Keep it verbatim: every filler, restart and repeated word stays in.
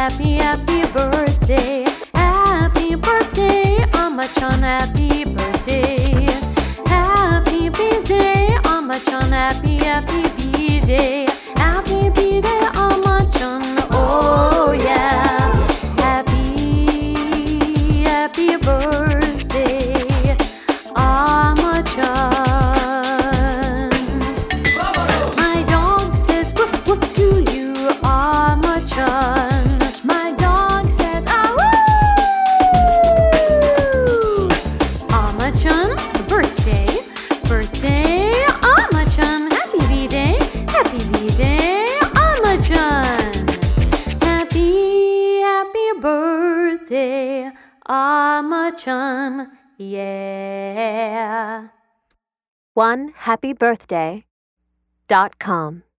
happy, happy birthday. Happy birthday, Amma-chan, happy birthday. Happy birthday, Amma-chan, happy, happy birthday. Happy birthday, Amma-chan, oh yeah. Happy, happy birthday, Amma-chan. My dog says woof woof to you, Amma-chan. My dog says ah woo. Amma-chan, birthday, birthday, Amma-chan. Happy B-Day, happy B-Day, Amma-chan. Happy, happy birthday, Amma-chan, yeah. one happy birthday dot com